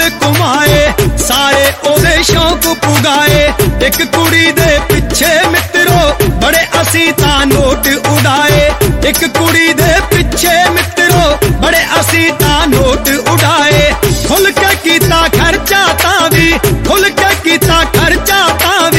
गोल घुमाए, सारे ओदे शौक पुगाए। एक कुड़ी दे पिछे मित्रो बड़े असी तां नोट उड़ाए, एक कुड़ी दे